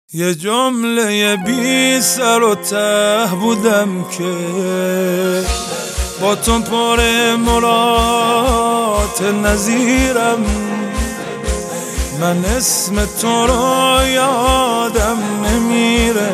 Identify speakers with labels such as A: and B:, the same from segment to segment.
A: یه جمله بی سر و ته بودم که با تو پر مراد نظیرم. من اسم تو رو یادم نمیره،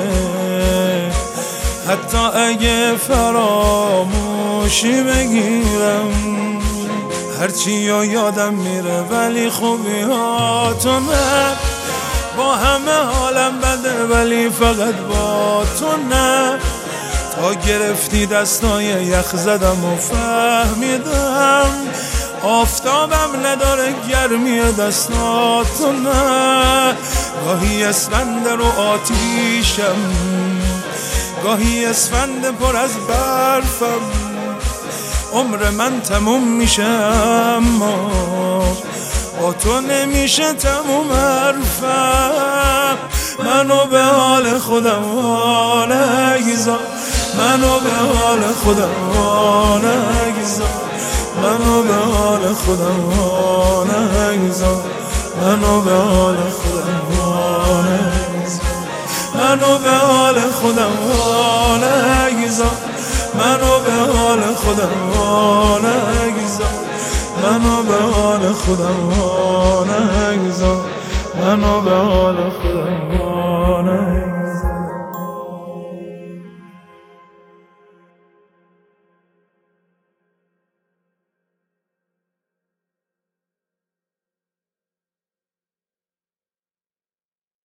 A: حتی اگه فراموشی بگیرم. هرچی یادم میره ولی خوبی ها تو نه. با همه حالم بده ولی فقط با تو نه. تا گرفتی دستای یخ زدم و فهمیدم آفتابم نداره گرمی دستاتو نه. گاهی اسفند رو آتیشم، گاهی اسفند پر از برفم. عمر من تموم میشه اما با تو نمیشه تموم حرفم. منو به حال خودم نگذار، منو به حال خودم نگذار، منو به حال خودم نگذار، منو به حال خودم نگذار، منو به حال خودم نگذار، منو به حال خودم نگذار، منو به حال خودم نگذار، منو به حال خودم نگذار.